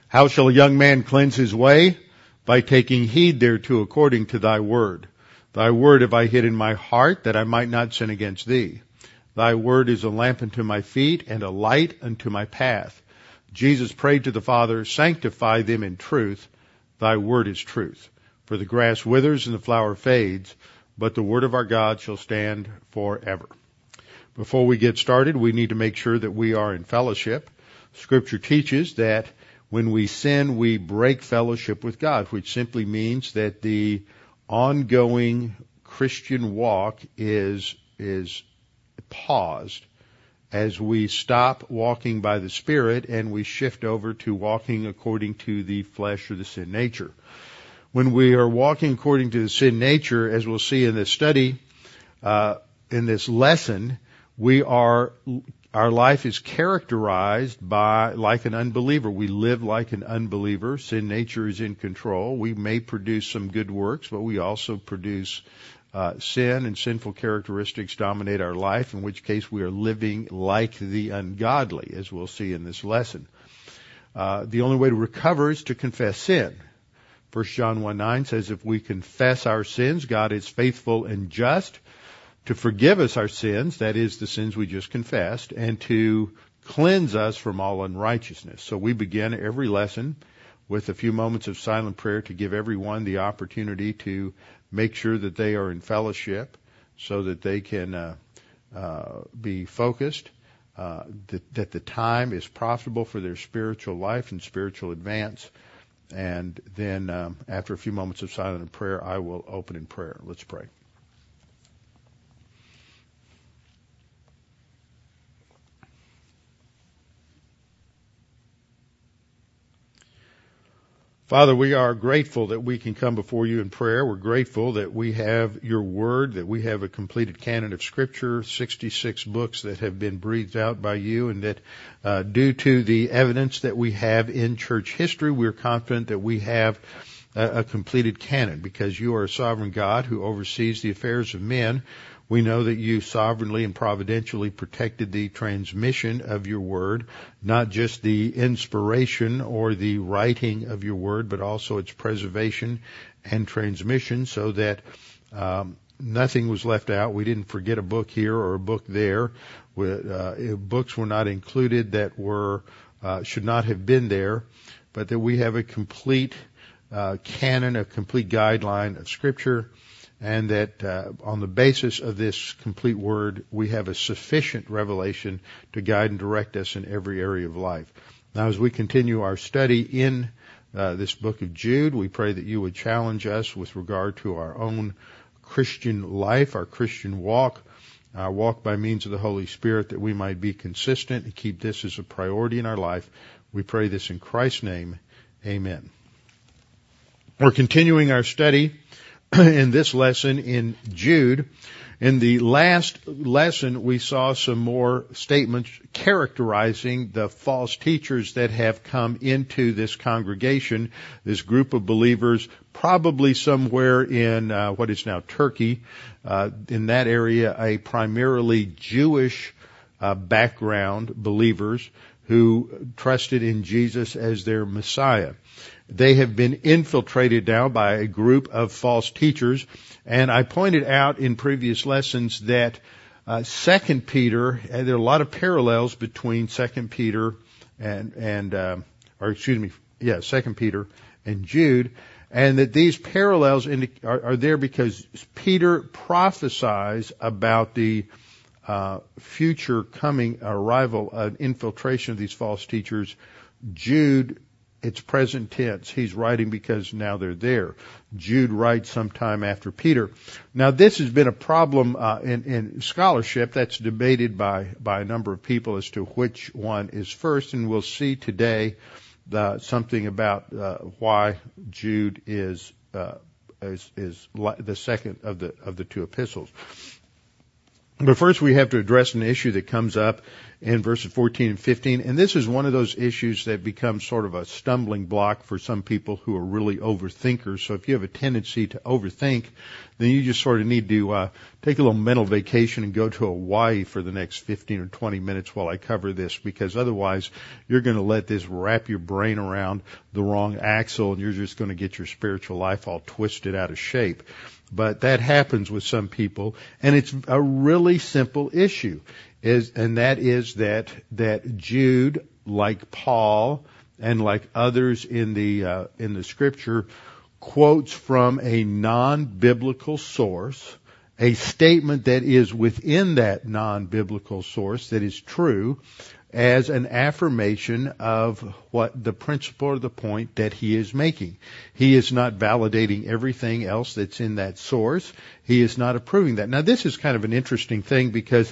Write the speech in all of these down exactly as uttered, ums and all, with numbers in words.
How shall a young man cleanse his way? By taking heed thereto according to thy word. Thy word have I hid in my heart, that I might not sin against thee. Thy word is a lamp unto my feet, and a light unto my path. Jesus prayed to the Father, sanctify them in truth. Thy word is truth. For the grass withers and the flower fades, but the word of our God shall stand forever. Before we get started, we need to make sure that we are in fellowship. Scripture teaches that when we sin, we break fellowship with God, which simply means that the ongoing Christian walk is, is paused as we stop walking by the Spirit and we shift over to walking according to the flesh or the sin nature. When we are walking according to the sin nature, as we'll see in this study, uh, in this lesson, we are, our life is characterized by, like an unbeliever. We live like an unbeliever. Sin nature is in control. We may produce some good works, but we also produce uh, sin, and sinful characteristics dominate our life, in which case we are living like the ungodly, as we'll see in this lesson. Uh, the only way to recover is to confess sin. First John one nine says, if we confess our sins, God is faithful and just to forgive us our sins, that is, the sins we just confessed, and to cleanse us from all unrighteousness. So we begin every lesson with a few moments of silent prayer to give everyone the opportunity to make sure that they are in fellowship so that they can uh, uh, be focused, uh, that, that the time is profitable for their spiritual life and spiritual advance. And then um, after a few moments of silent prayer, I will open in prayer. Let's pray. Father, we are grateful that we can come before you in prayer. We're grateful that we have your word, that we have a completed canon of Scripture, sixty-six books that have been breathed out by you, and that uh, due to the evidence that we have in church history, we're confident that we have a, a completed canon, because you are a sovereign God who oversees the affairs of men. We know that you sovereignly and providentially protected the transmission of your word, not just the inspiration or the writing of your word, but also its preservation and transmission, so that um, nothing was left out. We didn't forget a book here or a book there. We, uh, books were not included that were uh, should not have been there, but that we have a complete uh, canon, a complete guideline of Scripture, and that uh, on the basis of this complete word, we have a sufficient revelation to guide and direct us in every area of life. Now, as we continue our study in uh, this book of Jude, we pray that you would challenge us with regard to our own Christian life, our Christian walk, our walk by means of the Holy Spirit, that we might be consistent and keep this as a priority in our life. We pray this in Christ's name. Amen. We're continuing our study in this lesson in Jude. In the last lesson, we saw some more statements characterizing the false teachers that have come into this congregation, this group of believers, probably somewhere in uh, what is now Turkey, uh, in that area, a primarily Jewish uh, background believers who trusted in Jesus as their Messiah. They have been infiltrated now by a group of false teachers, and I pointed out in previous lessons that uh, Second Peter, and there are a lot of parallels between Second Peter and and uh, or excuse me, yeah, Second Peter and Jude, and that these parallels indi- are, are there because Peter prophesies about the uh, future coming arrival, uh, infiltration of these false teachers. Jude, it's present tense. He's writing because now they're there. Jude writes sometime after Peter. Now, this has been a problem uh, in, in scholarship that's debated by, by a number of people as to which one is first, and we'll see today uh, something about uh, why Jude is, uh, is is the second of the of the two epistles. But first, we have to address an issue that comes up in verses fourteen and fifteen. And this is one of those issues that becomes sort of a stumbling block for some people who are really overthinkers. So if you have a tendency to overthink, then you just sort of need to uh, take a little mental vacation and go to Hawaii for the next fifteen or twenty minutes while I cover this, because otherwise you're going to let this wrap your brain around the wrong axle, and you're just going to get your spiritual life all twisted out of shape. But that happens with some people, and it's a really simple issue, is and that is that that Jude, like Paul and like others in the uh, in the Scripture, quotes from a non-biblical source, a statement that is within that non-biblical source that is true, as an affirmation of what the principle or the point that he is making. He is not validating everything else that's in that source. He is not approving that. Now, this is kind of an interesting thing, because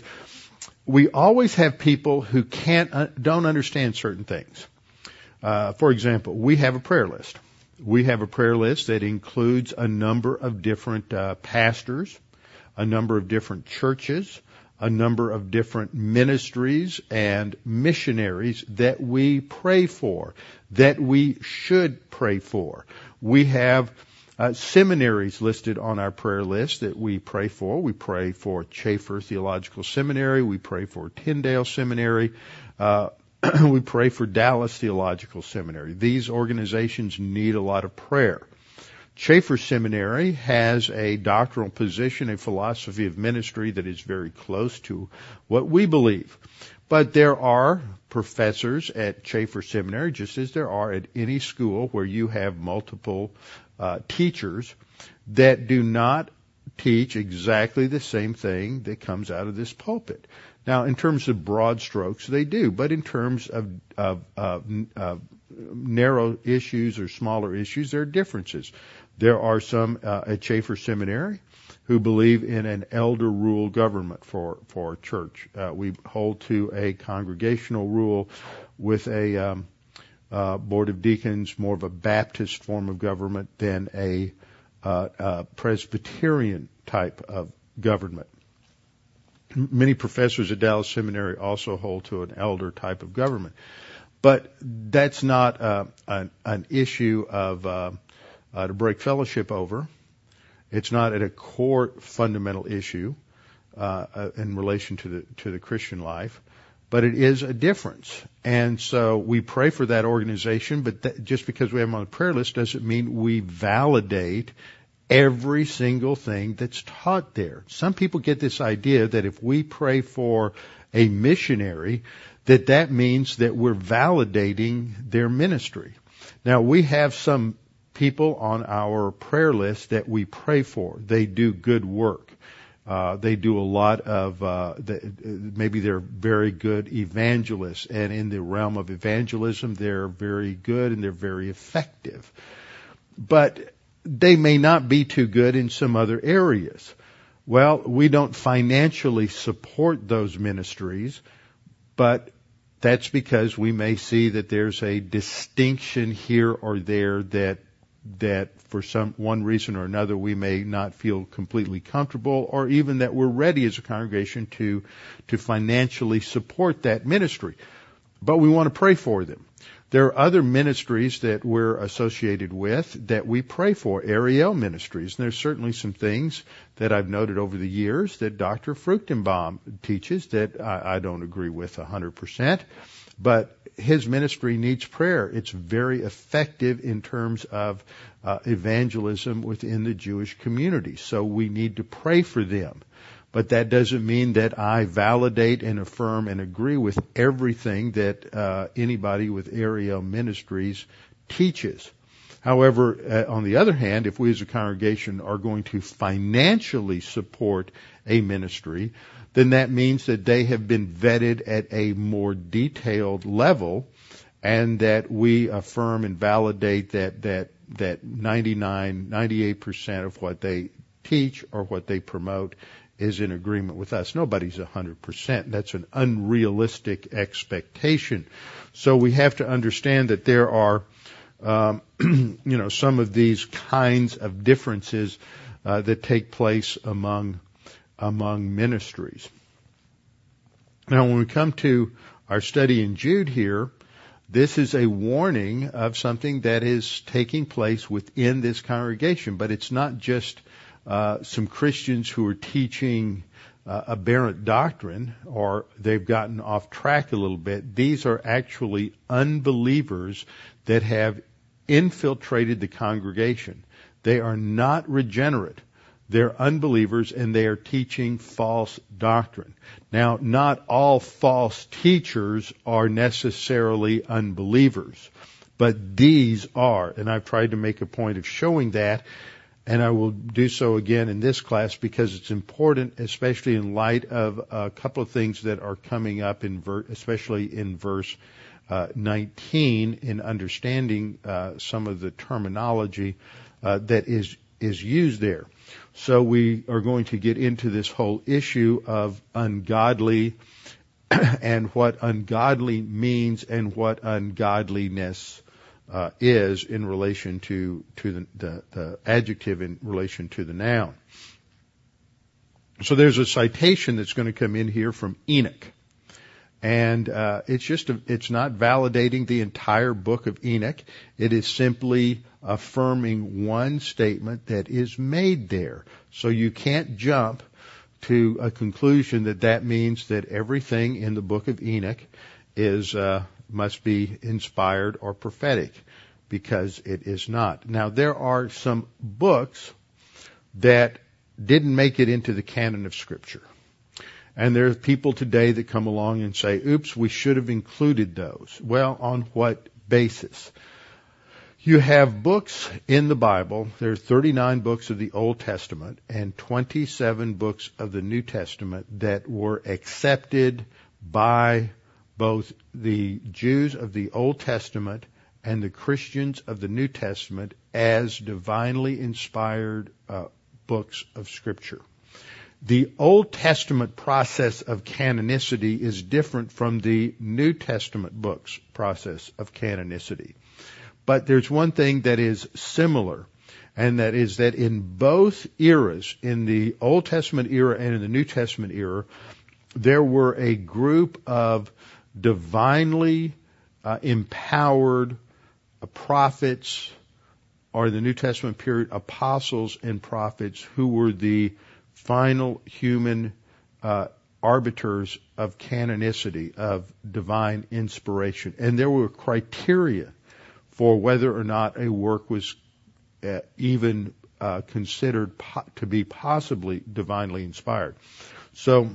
we always have people who can't, uh, don't understand certain things. Uh, for example, we have a prayer list. We have a prayer list that includes a number of different uh, pastors, a number of different churches, a number of different ministries and missionaries that we pray for, that we should pray for. We have uh, seminaries listed on our prayer list that we pray for. We pray for Chafer Theological Seminary. We pray for Tyndale Seminary. Uh, we pray for Dallas Theological Seminary. These organizations need a lot of prayer. Chafer Seminary has a doctrinal position, a philosophy of ministry that is very close to what we believe. But there are professors at Chafer Seminary, just as there are at any school where you have multiple uh, teachers, that do not teach exactly the same thing that comes out of this pulpit. Now, in terms of broad strokes, they do, but in terms of, of, of, of narrow issues or smaller issues, there are differences. There are some uh, at Chafer Seminary who believe in an elder rule government for for church. Uh, we hold to a congregational rule with a um, uh, board of deacons, more of a Baptist form of government than a uh, uh, Presbyterian type of government. Many professors at Dallas Seminary also hold to an elder type of government. But that's not uh, an, an issue of uh, uh, to break fellowship over. It's not at a core fundamental issue uh, uh, in relation to the to the Christian life, but it is a difference. And so we pray for that organization, but that, just because we have them on the prayer list doesn't mean we validate every single thing that's taught there. Some people get this idea that if we pray for a missionary, that that means that we're validating their ministry. Now, we have some people on our prayer list that we pray for. They do good work. Uh, they do a lot of, uh, the, maybe they're very good evangelists, and in the realm of evangelism, they're very good and they're very effective. But they may not be too good in some other areas. Well, we don't financially support those ministries, but that's because we may see that there's a distinction here or there that that for some one reason or another we may not feel completely comfortable, or even that we're ready as a congregation to to financially support that ministry. But we want to pray for them. There are other ministries that we're associated with that we pray for, Ariel Ministries. And there's certainly some things that I've noted over the years that Doctor Fruchtenbaum teaches that I, I don't agree with one hundred percent. But his ministry needs prayer. It's very effective in terms of uh, evangelism within the Jewish community. So we need to pray for them. But that doesn't mean that I validate and affirm and agree with everything that uh, anybody with Ariel Ministries teaches. However, uh, on the other hand, if we as a congregation are going to financially support a ministry, then that means that they have been vetted at a more detailed level, and that we affirm and validate that that that ninety-nine, ninety-eight percent of what they teach or what they promote is in agreement with us. Nobody's one hundred percent. That's an unrealistic expectation. So we have to understand that there are, um, you know, some of these kinds of differences uh, that take place among among ministries. Now, when we come to our study in Jude here, this is a warning of something that is taking place within this congregation. But it's not just uh, some Christians who are teaching uh, aberrant doctrine, or they've gotten off track a little bit. These are actually unbelievers that have infiltrated the congregation. They are not regenerate. They're unbelievers, and they are teaching false doctrine. Now, not all false teachers are necessarily unbelievers, but these are. And I've tried to make a point of showing that, and I will do so again in this class because it's important, especially in light of a couple of things that are coming up, in ver- especially in verse uh, nineteen, in understanding uh, some of the terminology uh, that is is used there. So we are going to get into this whole issue of ungodly and what ungodly means and what ungodliness uh, is in relation to, to the, the, the adjective in relation to the noun. So there's a citation that's going to come in here from Enoch. And uh, it's just a, it's not validating the entire book of Enoch. It is simply affirming one statement that is made there. So you can't jump to a conclusion that that means that everything in the book of Enoch is uh, must be inspired or prophetic, because it is not. Now, there are some books that didn't make it into the canon of Scripture. And there are people today that come along and say, oops, we should have included those. Well, on what basis? You have books in the Bible. There are thirty-nine books of the Old Testament and twenty-seven books of the New Testament that were accepted by both the Jews of the Old Testament and the Christians of the New Testament as divinely inspired uh, books of Scripture. The Old Testament process of canonicity is different from the New Testament books process of canonicity. But there's one thing that is similar, and that is that in both eras, in the Old Testament era and in the New Testament era, there were a group of divinely uh, empowered uh, prophets, or in the New Testament period, apostles and prophets who were the final human uh, arbiters of canonicity, of divine inspiration. And there were criteria for whether or not a work was uh, even uh, considered po- to be possibly divinely inspired. So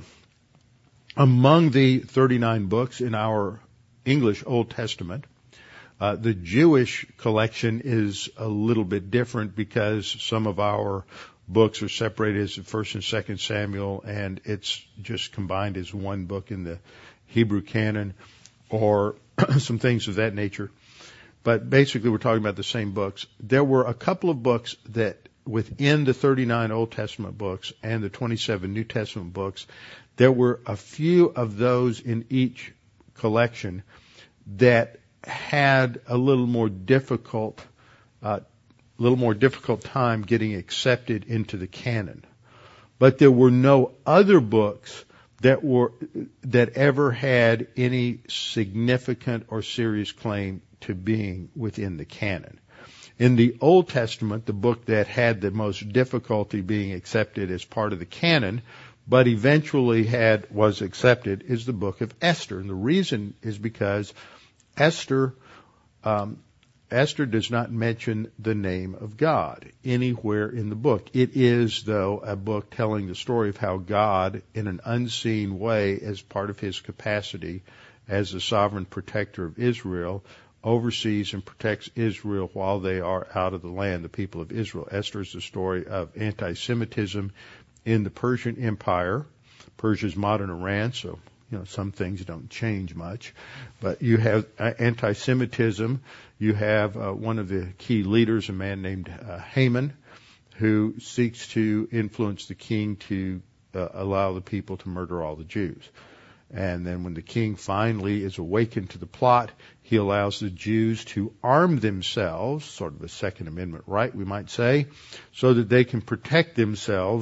among the thirty-nine books in our English Old Testament, uh, the Jewish collection is a little bit different, because some of our books are separated as First and Second Samuel, and it's just combined as one book in the Hebrew canon, or some things of that nature. But basically, we're talking about the same books. There were a couple of books that within the thirty-nine Old Testament books and the twenty-seven New Testament books, there were a few of those in each collection that had a little more difficult uh a little more difficult time getting accepted into the canon. But there were no other books that were that ever had any significant or serious claim to being within the canon. In the Old Testament, the book that had the most difficulty being accepted as part of the canon, but eventually had was accepted, is the book of Esther. And the reason is because Esther um, Esther does not mention the name of God anywhere in the book. It is, though, a book telling the story of how God, in an unseen way, as part of his capacity as the sovereign protector of Israel, oversees and protects Israel while they are out of the land, the people of Israel. Esther is the story of anti-Semitism in the Persian Empire. Persia's modern Iran, so you know some things don't change much. But you have anti-Semitism. You have uh, one of the key leaders, a man named uh, Haman, who seeks to influence the king to uh, allow the people to murder all the Jews. And then when the king finally is awakened to the plot, he allows the Jews to arm themselves, sort of a Second Amendment right, we might say, so that they can protect themselves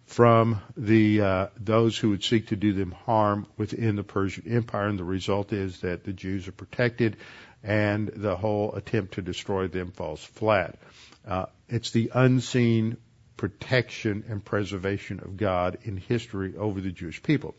from the uh, those who would seek to do them harm within the Persian Empire, and the result is that the Jews are protected, and the whole attempt to destroy them falls flat. Uh, it's the unseen protection and preservation of God in history over the Jewish people.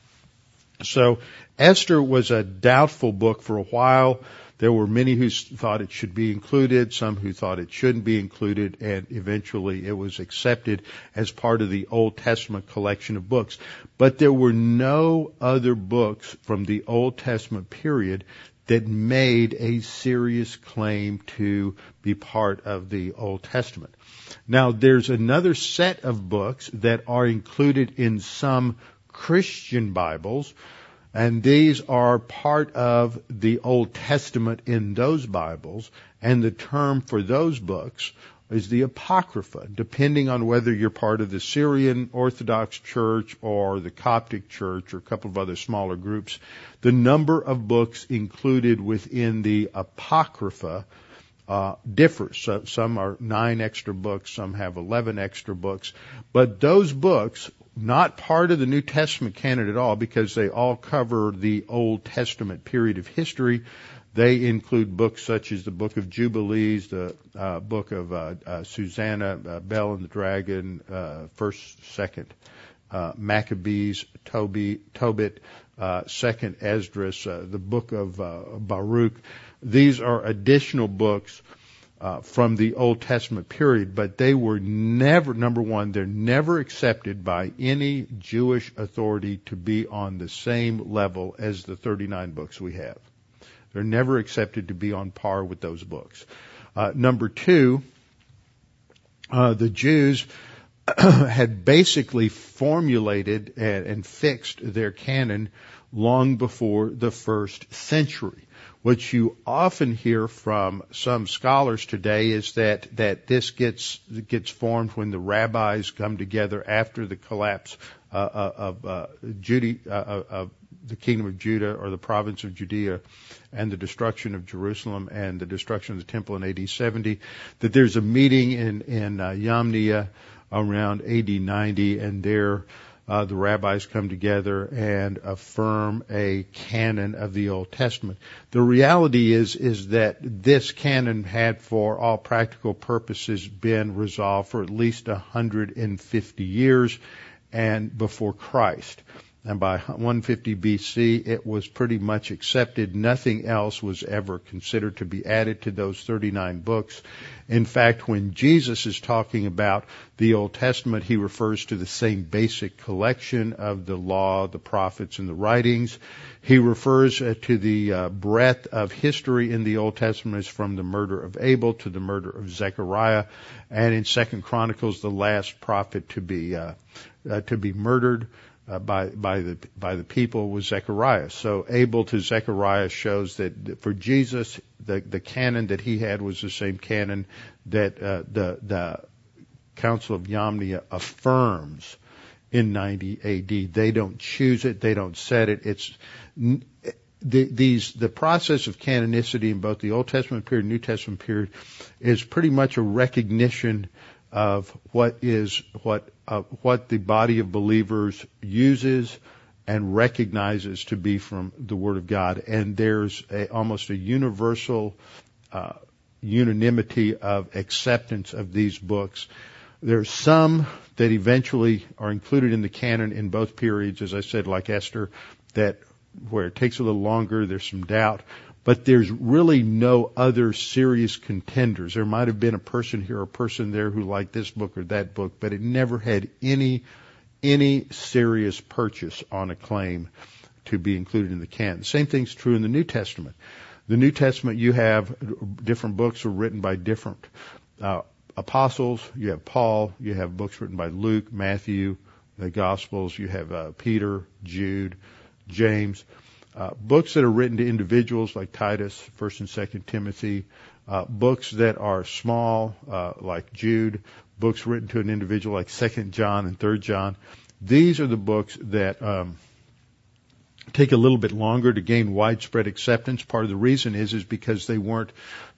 So Esther was a doubtful book for a while. There were many who thought it should be included, some who thought it shouldn't be included, and eventually it was accepted as part of the Old Testament collection of books. But there were no other books from the Old Testament period that made a serious claim to be part of the Old Testament. Now, there's another set of books that are included in some Christian Bibles, and these are part of the Old Testament in those Bibles, and the term for those books is the Apocrypha, depending on whether you're part of the Syrian Orthodox Church or the Coptic Church or a couple of other smaller groups. The number of books included within the Apocrypha uh, differs. So, some are nine extra books, some have eleven extra books, but those books, not part of the New Testament canon at all, because they all cover the Old Testament period of history. They include books such as the Book of Jubilees, the uh, Book of uh, uh, Susanna, uh, Bell and the Dragon, uh, First, Second uh, Maccabees, Toby, Tobit, uh, Second Esdras, uh, the Book of uh, Baruch. These are additional books Uh, from the Old Testament period, but they were never, number one, they're never accepted by any Jewish authority to be on the same level as the thirty-nine books we have. They're never accepted to be on par with those books. Uh, number two, uh, the Jews had basically formulated and, and fixed their canon long before the first century. What you often hear from some scholars today is that, that this gets gets formed when the rabbis come together after the collapse uh, of uh, Judy, uh, of the kingdom of Judah or the province of Judea, and the destruction of Jerusalem and the destruction of the temple in A D seventy. That there's a meeting in in uh, Yamnia around A D ninety, and there Uh, the rabbis come together and affirm a canon of the Old Testament. The reality is, is that this canon had, for all practical purposes, been resolved for at least one hundred fifty years and before Christ. And by one fifty B C, it was pretty much accepted. Nothing else was ever considered to be added to those thirty-nine books. In fact, when Jesus is talking about the Old Testament, he refers to the same basic collection of the law, the prophets, and the writings. He refers uh, to the uh, breadth of history in the Old Testament as from the murder of Abel to the murder of Zechariah, and in Second Chronicles, the last prophet to be uh, uh, to be murdered Uh, by by the by the people was Zechariah. So Abel to Zechariah shows that for Jesus, the the canon that he had was the same canon that uh, the the Council of Yamnia affirms in ninety A D. They don't choose it, they don't set it. It's the, these the process of canonicity in both the Old Testament period and New Testament period is pretty much a recognition of what is what uh, what the body of believers uses and recognizes to be from the Word of God, and there's a, almost a universal uh, unanimity of acceptance of these books. There's some that eventually are included in the canon in both periods, as I said, like Esther, that where it takes a little longer, there's some doubt. But there's really no other serious contenders. There might have been a person here or a person there who liked this book or that book, but it never had any any serious purchase on a claim to be included in the canon. The same thing's true in the New Testament. The New Testament, you have different books are written by different uh, apostles. You have Paul. You have books written by Luke, Matthew, the Gospels. You have uh, Peter, Jude, James. Uh, books that are written to individuals like Titus, First and Second Timothy, uh, books that are small uh, like Jude, books written to an individual like Second John and Third John. These are the books that um, take a little bit longer to gain widespread acceptance. Part of the reason is is because they weren't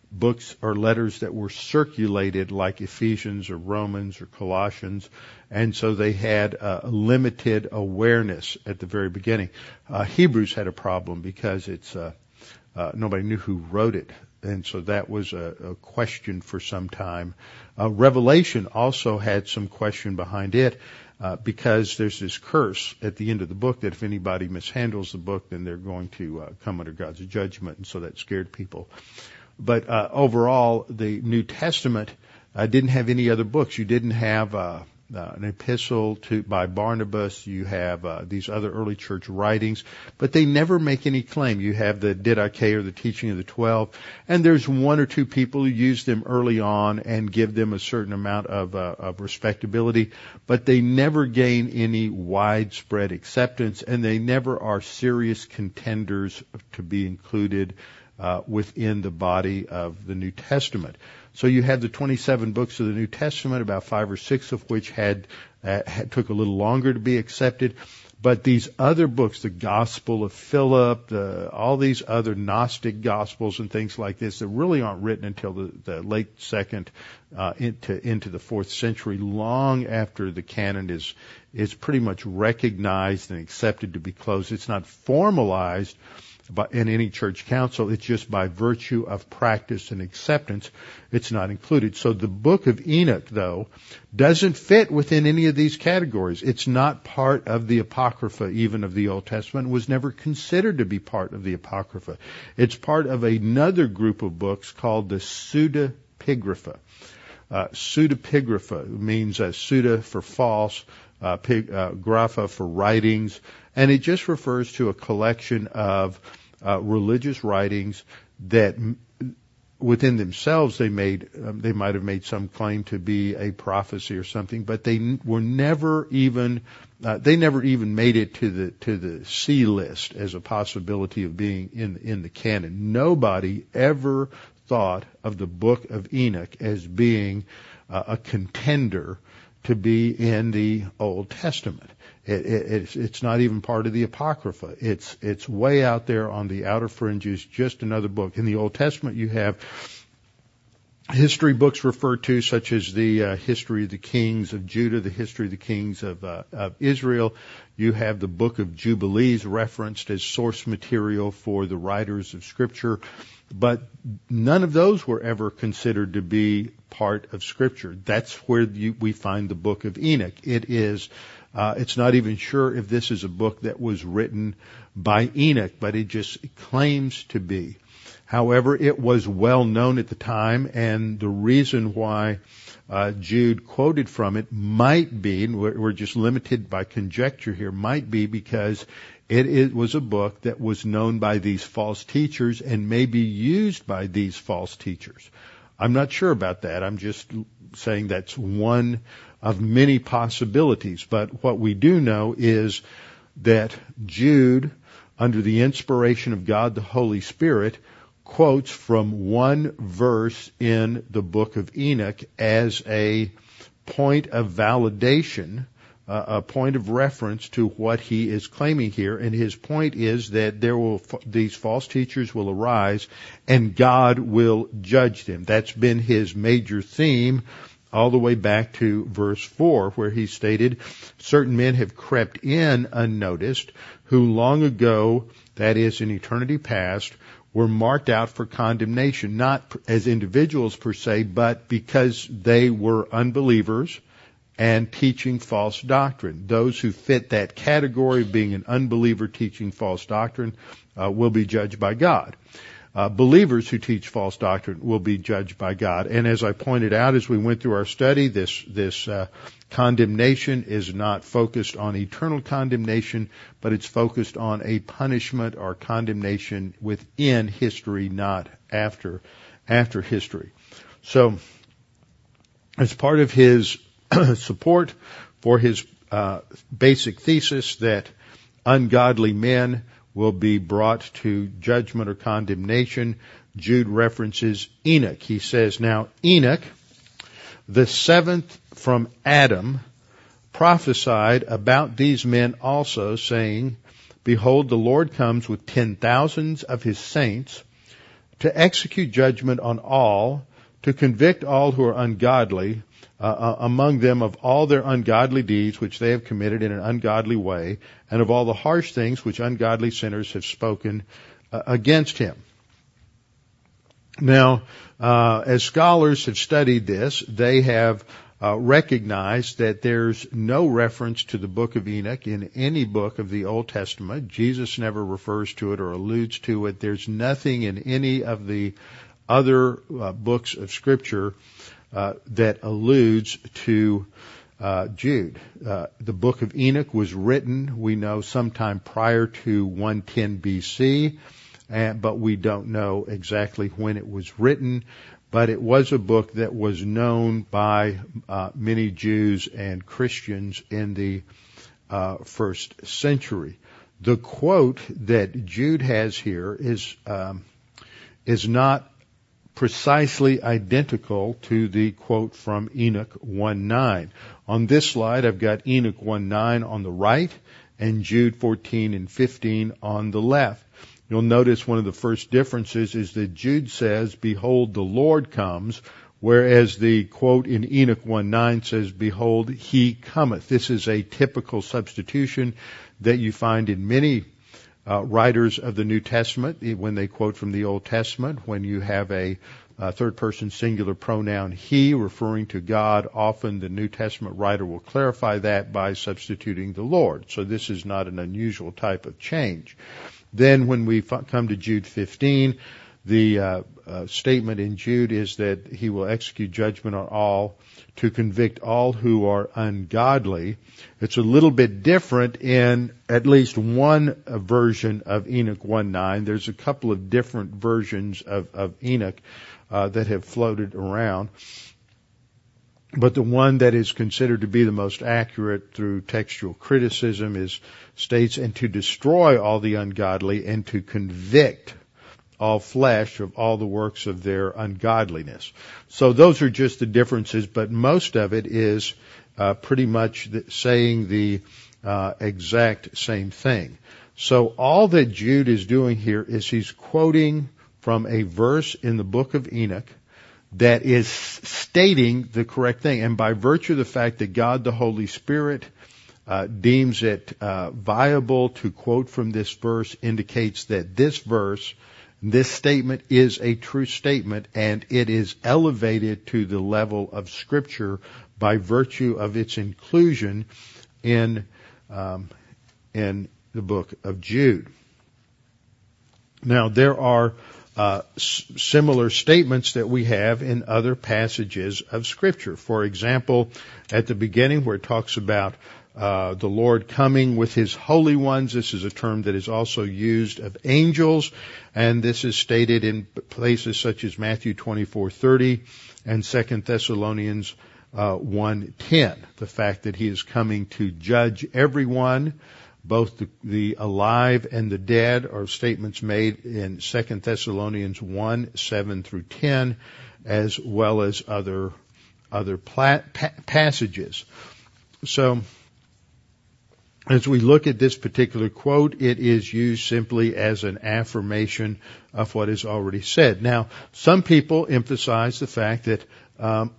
books or letters that were circulated like Ephesians or Romans or Colossians, and so they had a limited awareness at the very beginning. Uh, Hebrews had a problem because it's uh, uh, nobody knew who wrote it, and so that was a, a question for some time. Uh, Revelation also had some question behind it. Uh, because there's this curse at the end of the book that if anybody mishandles the book, then they're going to uh, come under God's judgment, and so that scared people. But uh, overall, the New Testament uh, didn't have any other books. You didn't have uh, uh, an epistle to by Barnabas. You have uh, these other early church writings, but they never make any claim. You have the Didache, or the teaching of the twelve, and there's one or two people who use them early on and give them a certain amount of, uh, of respectability, but they never gain any widespread acceptance, and they never are serious contenders to be included uh, within the body of the New Testament. So you have the twenty-seven books of the New Testament, about five or six of which had, uh, had took a little longer to be accepted. But these other books, the Gospel of Philip, the, all these other Gnostic Gospels and things like this, that really aren't written until the, the late second uh, into into the fourth century, long after the canon is is pretty much recognized and accepted to be closed. It's not formalized by, in any church council. It's just by virtue of practice and acceptance, it's not included. So the book of Enoch, though, doesn't fit within any of these categories. It's not part of the Apocrypha, even of the Old Testament. It was never considered to be part of the Apocrypha. It's part of another group of books called the Pseudepigrapha. Uh, Pseudepigrapha means uh, pseudo for false, uh, pig, uh, grapha for writings, and it just refers to a collection of uh, religious writings that m- within themselves they made, um, they might have made some claim to be a prophecy or something, but they n- were never even, uh, they never even made it to the, to the C list as a possibility of being in, in the canon. Nobody ever thought of the book of Enoch as being uh, a contender to be in the Old Testament. It, it, it's, it's not even part of the Apocrypha. It's, it's way out there on the outer fringes, just another book. In the Old Testament, you have history books referred to, such as the uh, history of the kings of Judah, the history of the kings of, uh, of Israel. You have the book of Jubilees referenced as source material for the writers of Scripture. But none of those were ever considered to be part of Scripture. That's where you, we find the book of Enoch. It is, uh, it's not even sure if this is a book that was written by Enoch, but it just claims to be. However, it was well known at the time, and the reason why uh, Jude quoted from it might be, and we're, we're just limited by conjecture here, might be because it, it was a book that was known by these false teachers and may be used by these false teachers. I'm not sure about that. I'm just saying that's one of many possibilities. But what we do know is that Jude, under the inspiration of God the Holy Spirit, quotes from one verse in the book of Enoch as a point of validation, uh, a point of reference to what he is claiming here. And his point is that there will, these false teachers will arise and God will judge them. That's been his major theme all the way back to verse four, where he stated, certain men have crept in unnoticed, who long ago, that is in eternity past, were marked out for condemnation, not as individuals per se, but because they were unbelievers and teaching false doctrine. Those who fit that category of being an unbeliever teaching false doctrine uh, will be judged by God. Uh, believers who teach false doctrine will be judged by God. And as I pointed out as we went through our study, this this uh, condemnation is not focused on eternal condemnation, but it's focused on a punishment or condemnation within history, not after after history. So, as part of his support for his uh, basic thesis that ungodly men will be brought to judgment or condemnation, Jude references Enoch. He says, now Enoch, the seventh from Adam, prophesied about these men also, saying, behold, the Lord comes with ten thousands of his saints to execute judgment on all, to convict all who are ungodly, uh, among them of all their ungodly deeds which they have committed in an ungodly way, and of all the harsh things which ungodly sinners have spoken uh, against him. Now, uh, as scholars have studied this, they have uh, recognized that there's no reference to the book of Enoch in any book of the Old Testament. Jesus never refers to it or alludes to it. There's nothing in any of the other uh, books of Scripture uh, that alludes to uh, Jude. Uh, the book of Enoch was written, we know, sometime prior to one ten B C, and, but we don't know exactly when it was written. But it was a book that was known by uh, many Jews and Christians in the uh, first century. The quote that Jude has here is um, is not precisely identical to the quote from Enoch one nine. On this slide, I've got Enoch one nine on the right and Jude fourteen and fifteen on the left. You'll notice one of the first differences is that Jude says, "Behold, the Lord comes," whereas the quote in Enoch one nine says, "Behold, he cometh." This is a typical substitution that you find in many uh, writers of the New Testament when they quote from the Old Testament. When you have a uh, third-person singular pronoun he referring to God, often the New Testament writer will clarify that by substituting the Lord. So this is not an unusual type of change. Then when we come to Jude fifteen, the uh, uh, statement in Jude is that he will execute judgment on all to convict all who are ungodly. It's a little bit different in at least one uh, version of Enoch one nine. There's a couple of different versions of, of Enoch uh, that have floated around. But the one that is considered to be the most accurate through textual criticism is states, "and to destroy all the ungodly and to convict all flesh of all the works of their ungodliness." So those are just the differences, but most of it is uh, pretty much the, saying the uh, exact same thing. So all that Jude is doing here is he's quoting from a verse in the book of Enoch that is stating the correct thing. And by virtue of the fact that God the Holy Spirit uh, deems it uh, viable to quote from this verse, indicates that this verse, this statement is a true statement, and it is elevated to the level of Scripture by virtue of its inclusion in um, in the book of Jude. Now, there are Uh, s- similar statements that we have in other passages of Scripture. For example, at the beginning where it talks about uh, the Lord coming with His holy ones, this is a term that is also used of angels, and this is stated in places such as Matthew twenty-four thirty and Second Thessalonians uh, one ten. The fact that He is coming to judge everyone, both the, the alive and the dead, are statements made in Second Thessalonians one, seven through ten, as well as other other pla- pa- passages. So, as we look at this particular quote, it is used simply as an affirmation of what is already said. Now, some people emphasize the fact that um,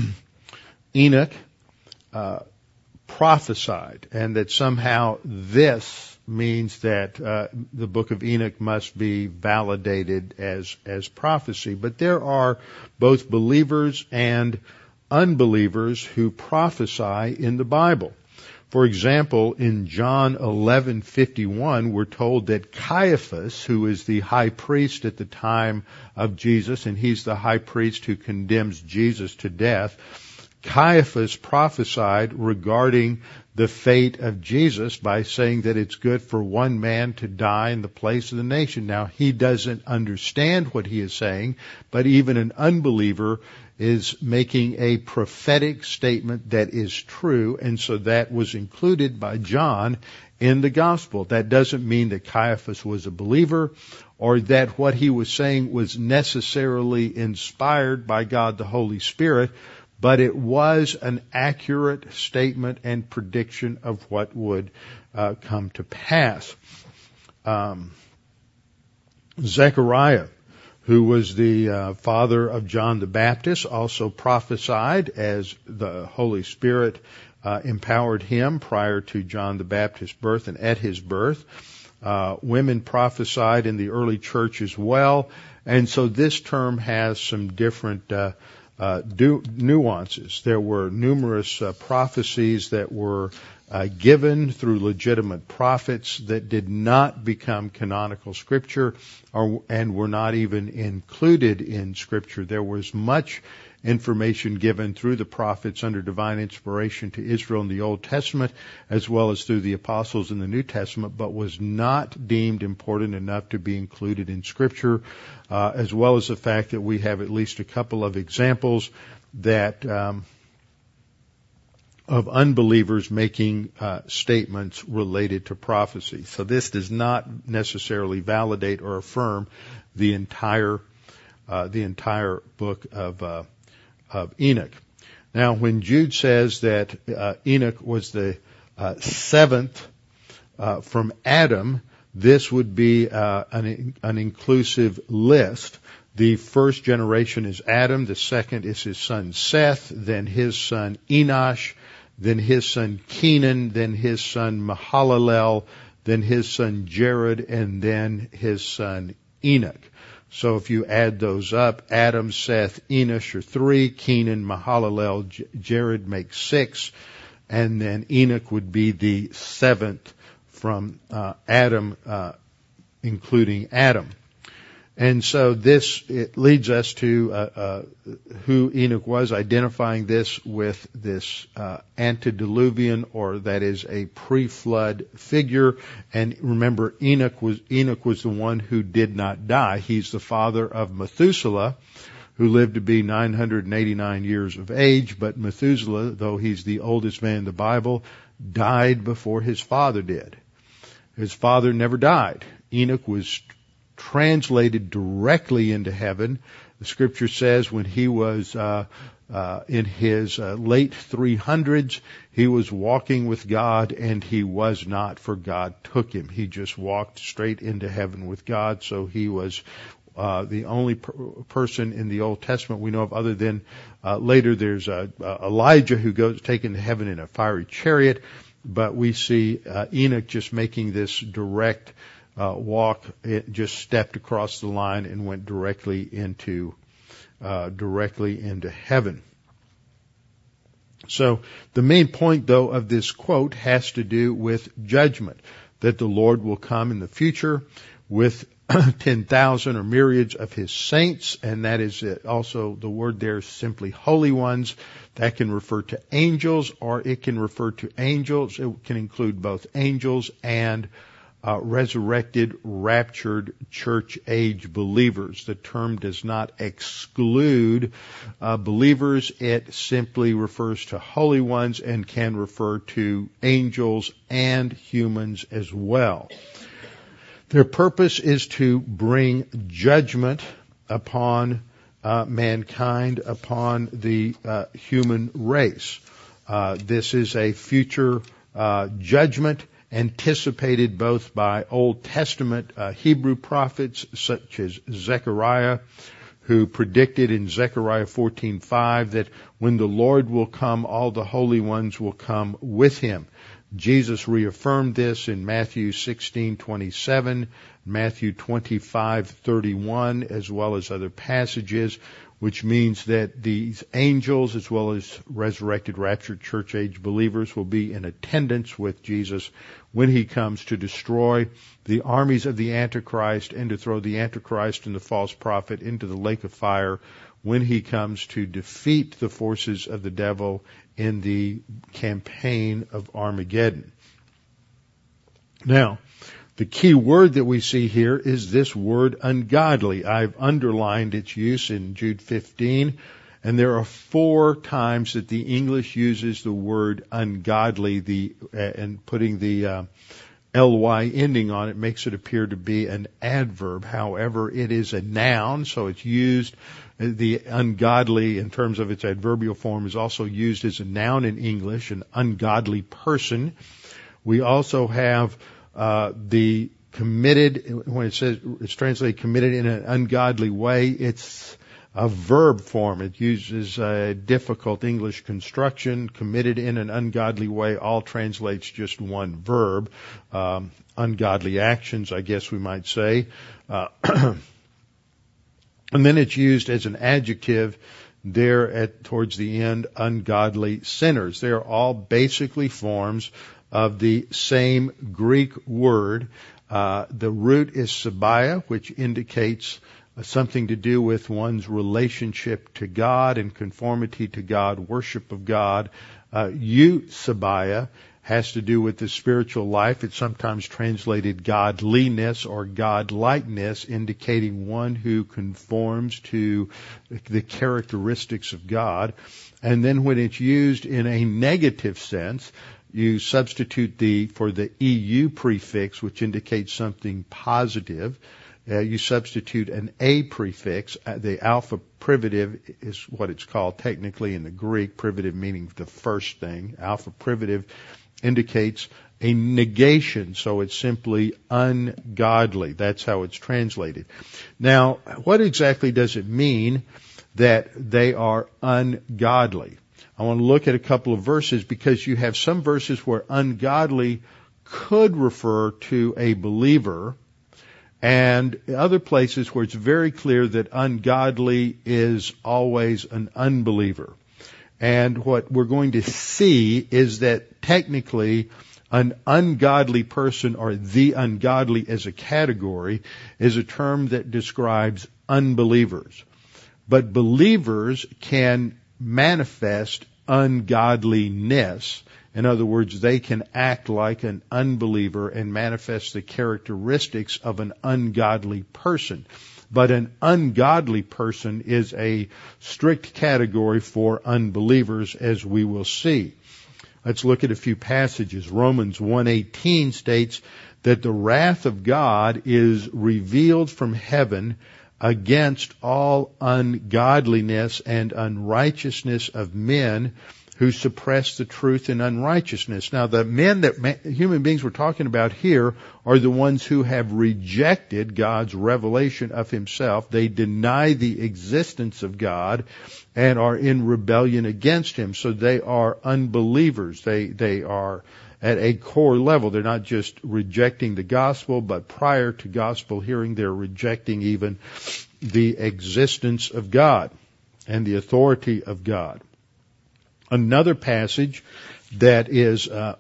Enoch uh, prophesied, and that somehow this means that uh, the book of Enoch must be validated as as prophecy. But there are both believers and unbelievers who prophesy in the Bible. For example, in John eleven fifty-one, we're told that Caiaphas, who is the high priest at the time of Jesus, and he's the high priest who condemns Jesus to death, Caiaphas prophesied regarding the fate of Jesus by saying that it's good for one man to die in the place of the nation. Now, he doesn't understand what he is saying, but even an unbeliever is making a prophetic statement that is true, and so that was included by John in the gospel. That doesn't mean that Caiaphas was a believer or that what he was saying was necessarily inspired by God the Holy Spirit, but it was an accurate statement and prediction of what would uh, come to pass. Um, Zechariah who was the uh, father of John the Baptist, also prophesied as the Holy Spirit uh, empowered him prior to John the Baptist's birth and at his birth. Uh, women prophesied in the early church as well. And so this term has some different uh, uh, du- nuances. There were numerous uh, prophecies that were uh, given through legitimate prophets that did not become canonical scripture or, and were not even included in scripture. There was much information given through the prophets under divine inspiration to Israel in the Old Testament as well as through the apostles in the New Testament, but was not deemed important enough to be included in Scripture, uh, as well as the fact that we have at least a couple of examples that um, of unbelievers making uh, statements related to prophecy. So this does not necessarily validate or affirm the entire uh, the entire book of uh, of Enoch. Now, when Jude says that uh, Enoch was the uh, seventh uh, from Adam, this would be uh, an, an inclusive list. The first generation is Adam, the second is his son Seth, then his son Enosh, then his son Kenan, then his son Mahalalel, then his son Jared, and then his son Enoch. So if you add those up, Adam, Seth, Enosh are three, Kenan, Mahalalel, J- Jared makes six, and then Enoch would be the seventh from uh, Adam, uh, including Adam. And so this, it leads us to uh, uh, who Enoch was, identifying this with this uh, antediluvian, or that is a pre-flood figure. And remember, Enoch was Enoch was the one who did not die. He's the father of Methuselah, who lived to be nine hundred eighty-nine years of age. But Methuselah, though he's the oldest man in the Bible, died before his father did. His father never died. Enoch was translated directly into heaven. The scripture says when he was uh, uh, in his uh, late three hundreds, he was walking with God, and he was not, for God took him. He just walked straight into heaven with God. So he was uh, the only per- person in the Old Testament we know of, other than uh, later there's uh, uh, Elijah, who goes taken to heaven in a fiery chariot. But we see uh, Enoch just making this direct Uh, walk. It just stepped across the line and went directly into uh, directly into heaven. So the main point, though, of this quote has to do with judgment, that the Lord will come in the future with ten thousand or myriads of his saints, and that is also, the word there is simply holy ones. That can refer to angels, or it can refer to angels. It can include both angels and Uh, resurrected, raptured, church-age believers. The term does not exclude uh, believers. It simply refers to holy ones and can refer to angels and humans as well. Their purpose is to bring judgment upon uh, mankind, upon the uh, human race. Uh, this is a future uh, judgment anticipated both by Old Testament uh, Hebrew prophets such as Zechariah, who predicted in Zechariah fourteen five that when the Lord will come, all the holy ones will come with him. Jesus reaffirmed this in Matthew sixteen twenty-seven, Matthew twenty-five thirty-one, as well as other passages, which means that these angels, as well as resurrected, raptured, church-age believers, will be in attendance with Jesus when he comes to destroy the armies of the Antichrist and to throw the Antichrist and the false prophet into the lake of fire, when he comes to defeat the forces of the devil in the campaign of Armageddon. Now, the key word that we see here is this word ungodly. I've underlined its use in Jude fifteen, and there are four times that the English uses the word ungodly, the uh, and putting the uh, ly ending on it makes it appear to be an adverb. However, it is a noun, so it's used. The ungodly, in terms of its adverbial form, is also used as a noun in English, an ungodly person. We also have Uh, the committed, when it says it's translated committed in an ungodly way, it's a verb form. It uses a difficult English construction. Committed in an ungodly way all translates just one verb. Um, ungodly actions, I guess we might say. Uh, and then it's used as an adjective there at towards the end, ungodly sinners. They are all basically forms of the same Greek word. Uh, the root is sabaya, which indicates something to do with one's relationship to God and conformity to God, worship of God. Uh, eusebia has to do with the spiritual life. It's sometimes translated godliness or godlikeness, indicating one who conforms to the characteristics of God. And then when it's used in a negative sense, you substitute the for the eu prefix, which indicates something positive. Uh, you substitute an a prefix. Uh, the alpha privative is what it's called technically in the Greek. Privative meaning the first thing. Alpha privative indicates a negation, so it's simply ungodly. That's how it's translated. Now, what exactly does it mean that they are ungodly? I want to look at a couple of verses because you have some verses where ungodly could refer to a believer, and other places where it's very clear that ungodly is always an unbeliever. And what we're going to see is that technically an ungodly person, or the ungodly as a category, is a term that describes unbelievers. But believers can manifest ungodliness. In other words, they can act like an unbeliever and manifest the characteristics of an ungodly person. But an ungodly person is a strict category for unbelievers, as we will see. Let's look at a few passages. Romans one eighteen states that the wrath of God is revealed from heaven against all ungodliness and unrighteousness of men who suppress the truth in unrighteousness. Now, the men that human beings we're talking about here are the ones who have rejected God's revelation of Himself. They deny the existence of God and are in rebellion against Him. So they are unbelievers. They they are at a core level. They're not just rejecting the gospel, but prior to gospel hearing, they're rejecting even the existence of God and the authority of God. Another passage that is uh,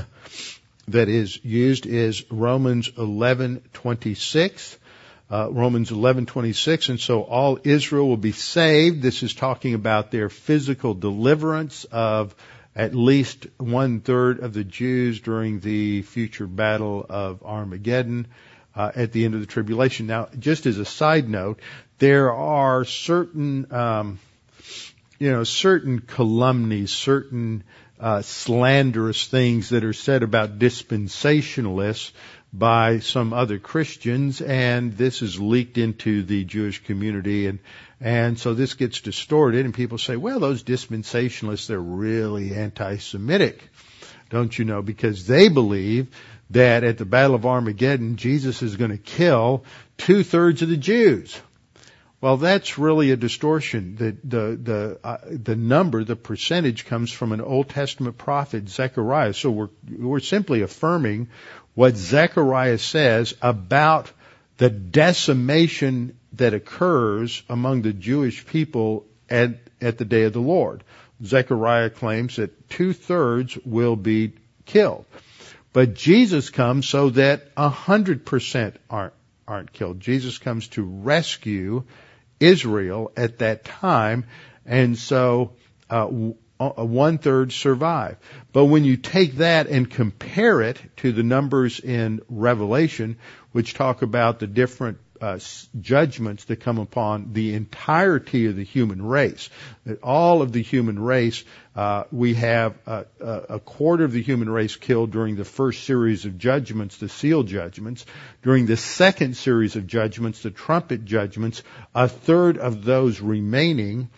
that is used is Romans eleven twenty-six. Uh, Romans eleven twenty-six, and so all Israel will be saved. This is talking about their physical deliverance of at least one third of the Jews during the future battle of Armageddon uh, at the end of the tribulation. Now, just as a side note, there are certain um, you know, certain calumnies, certain uh, slanderous things that are said about dispensationalists by some other Christians, and this is leaked into the Jewish community, and and so this gets distorted, and people say, well, those dispensationalists, they're really anti-Semitic, don't you know, because they believe that at the Battle of Armageddon, Jesus is going to kill two-thirds of the Jews. Well, that's really a distortion. The the the uh, the number, the percentage, comes from an Old Testament prophet, Zechariah. So we're we're simply affirming what Zechariah says about the decimation that occurs among the Jewish people at at the day of the Lord. Zechariah claims that two thirds will be killed, but Jesus comes so that a hundred percent aren't aren't killed. Jesus comes to rescue Israel at that time, and so uh, one third survive. But when you take that and compare it to the numbers in Revelation, which talk about the different uh, judgments that come upon the entirety of the human race, that all of the human race, uh, we have a, a quarter of the human race killed during the first series of judgments, the seal judgments. During the second series of judgments, the trumpet judgments, a third of those remaining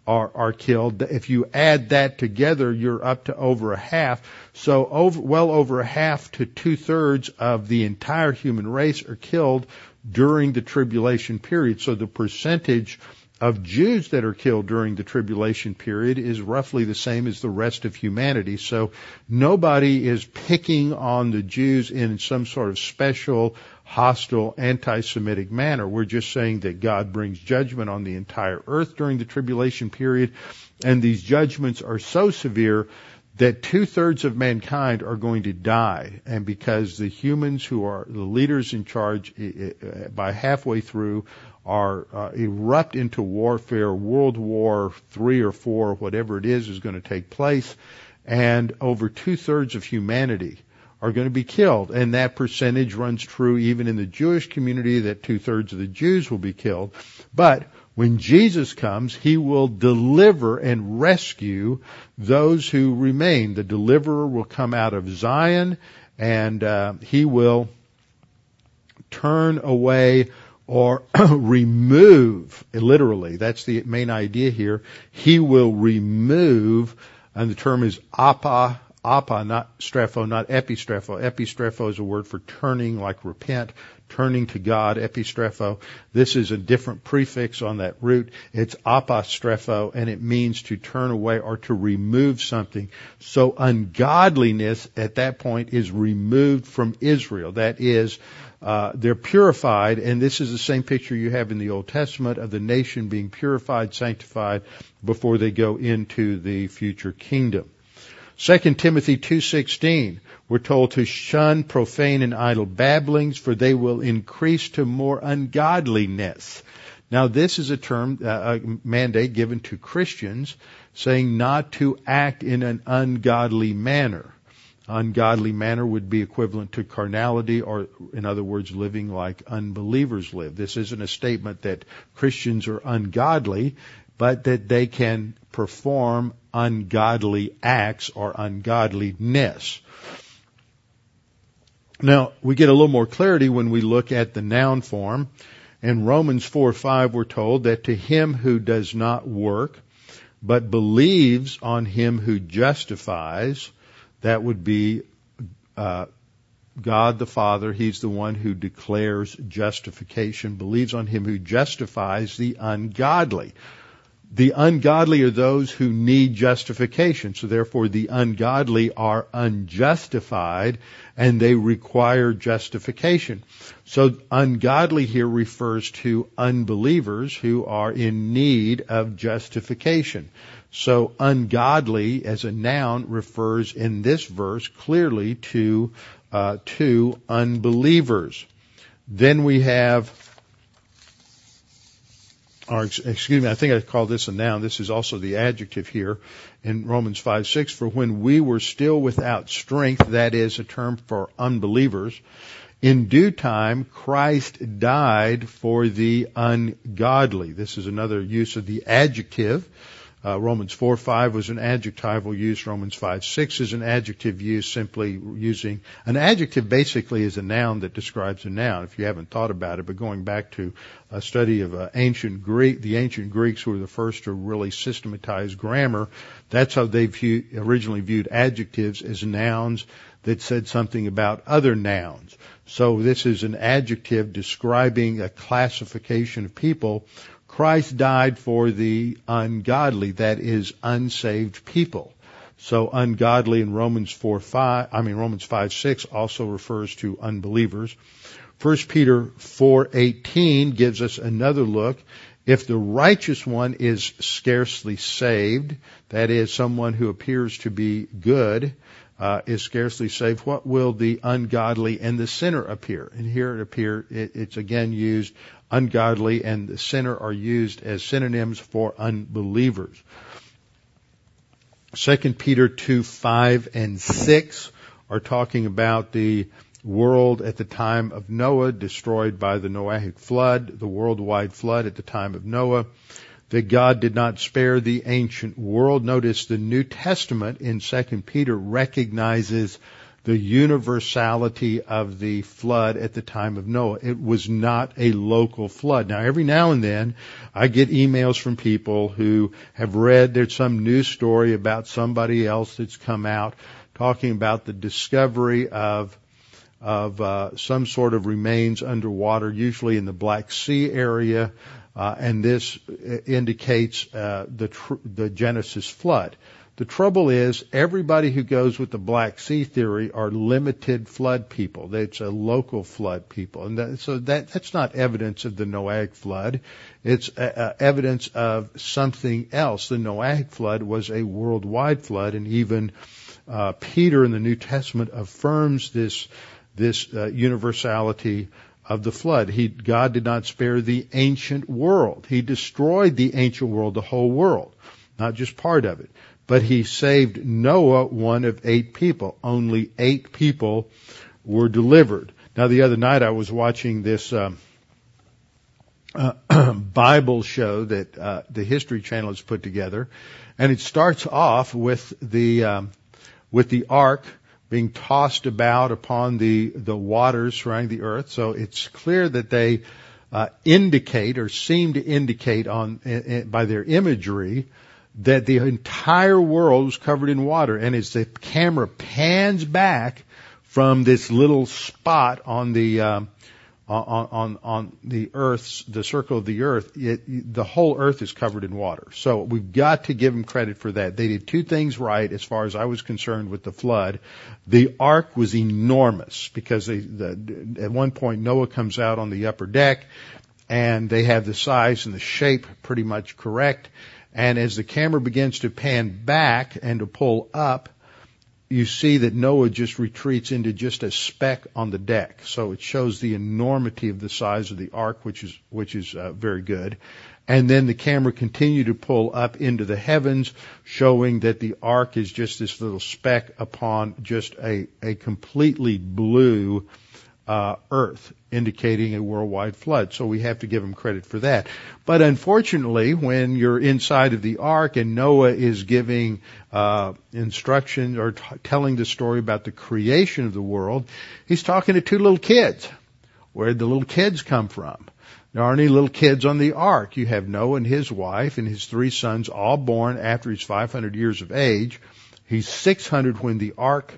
are, are killed. If you add that together, you're up to over a half. So over, well over a half to two-thirds of the entire human race are killed during the tribulation period. So the percentage of Jews that are killed during the tribulation period is roughly the same as the rest of humanity. So nobody is picking on the Jews in some sort of special, hostile, anti-Semitic manner. We're just saying that God brings judgment on the entire earth during the tribulation period, and these judgments are so severe that two-thirds of mankind are going to die. And because the humans who are the leaders in charge by halfway through are uh, erupt into warfare, World War Three or Four, whatever it is, is going to take place, and over two-thirds of humanity are going to be killed. And that percentage runs true even in the Jewish community, that two-thirds of the Jews will be killed. But when Jesus comes, he will deliver and rescue those who remain. The deliverer will come out of Zion, and uh, he will turn away or remove, literally, that's the main idea here. He will remove, and the term is apa, apa, not strepho, not epistrepho. Epistrepho is a word for turning, like repent, turning to God, epistrepho. This is a different prefix on that root. It's apostrepho, and it means to turn away or to remove something. So ungodliness at that point is removed from Israel. That is, uh, they're purified, and this is the same picture you have in the Old Testament of the nation being purified, sanctified before they go into the future kingdom. Second Timothy two sixteen, we're told to shun profane and idle babblings, for they will increase to more ungodliness. Now, this is a term, uh, a mandate given to Christians, saying not to act in an ungodly manner. Ungodly manner would be equivalent to carnality, or, in other words, living like unbelievers live. This isn't a statement that Christians are ungodly, but that they can perform ungodly acts or ungodliness. Now, we get a little more clarity when we look at the noun form. In Romans four five, we're told that to him who does not work, but believes on him who justifies, that would be uh, God the Father. He's the one who declares justification, believes on him who justifies the ungodly. The ungodly are those who need justification, so therefore the ungodly are unjustified and they require justification. So ungodly here refers to unbelievers who are in need of justification. So ungodly as a noun refers in this verse clearly to uh, to unbelievers. Then we have Or, excuse me, I think I call this a noun. This is also the adjective here in Romans five six. For when we were still without strength, that is a term for unbelievers, in due time Christ died for the ungodly. This is another use of the adjective. Uh, Romans four five was an adjectival use. Romans five six is an adjective use, simply using an adjective basically is a noun that describes a noun, if you haven't thought about it. But going back to a study of uh, ancient Greek, the ancient Greeks were the first to really systematize grammar. That's how they view, originally viewed adjectives as nouns that said something about other nouns. So this is an adjective describing a classification of people. Christ died for the ungodly, that is, unsaved people. So ungodly in Romans four five, I mean Romans five six also refers to unbelievers. First Peter four eighteen gives us another look. If the righteous one is scarcely saved, that is, someone who appears to be good, uh, is scarcely saved, what will the ungodly and the sinner appear? And here it appear, it, it's again used, ungodly and the sinner are used as synonyms for unbelievers. Second Peter two five and six are talking about the world at the time of Noah, destroyed by the Noahic flood, the worldwide flood at the time of Noah, that God did not spare the ancient world. Notice the New Testament in Second Peter recognizes the universality of the flood at the time of Noah. It was not a local flood. Now, every now and then, I get emails from people who have read there's some news story about somebody else that's come out talking about the discovery of of uh, some sort of remains underwater, usually in the Black Sea area, uh, and this indicates uh, the tr- the Genesis flood. The trouble is, everybody who goes with the Black Sea theory are limited flood people. It's a local flood people, and that, so that that's not evidence of the Noahic flood. It's uh, uh, evidence of something else. The Noahic flood was a worldwide flood, and even uh, Peter in the New Testament affirms this. this uh, universality of the flood. He, God did not spare the ancient world. He destroyed the ancient world, the whole world, not just part of it. But he saved Noah, one of eight people. Only eight people were delivered. Now, the other night I was watching this um, uh, Bible show that uh, the History Channel has put together, and it starts off with the um, with the ark being tossed about upon the, the waters surrounding the earth. So it's clear that they uh, indicate or seem to indicate on uh, by their imagery that the entire world was covered in water. And as the camera pans back from this little spot on the um, on, on on the Earth's the circle of the Earth, it, the whole Earth is covered in water. So we've got to give them credit for that. They did two things right as far as I was concerned with the flood. The ark was enormous because they, the, at one point Noah comes out on the upper deck, and they have the size and the shape pretty much correct. And as the camera begins to pan back and to pull up, you see that Noah just retreats into just a speck on the deck. So it shows the enormity of the size of the ark, which is which is uh, very good. And then the camera continued to pull up into the heavens, showing that the ark is just this little speck upon just a, a completely blue uh, earth, indicating a worldwide flood. So we have to give them credit for that. But unfortunately, when you're inside of the ark and Noah is giving uh, instruction or t- telling the story about the creation of the world, he's talking to two little kids. Where did the little kids come from? There aren't any little kids on the ark. You have Noah and his wife and his three sons, all born after he's five hundred years of age. He's six hundred when the ark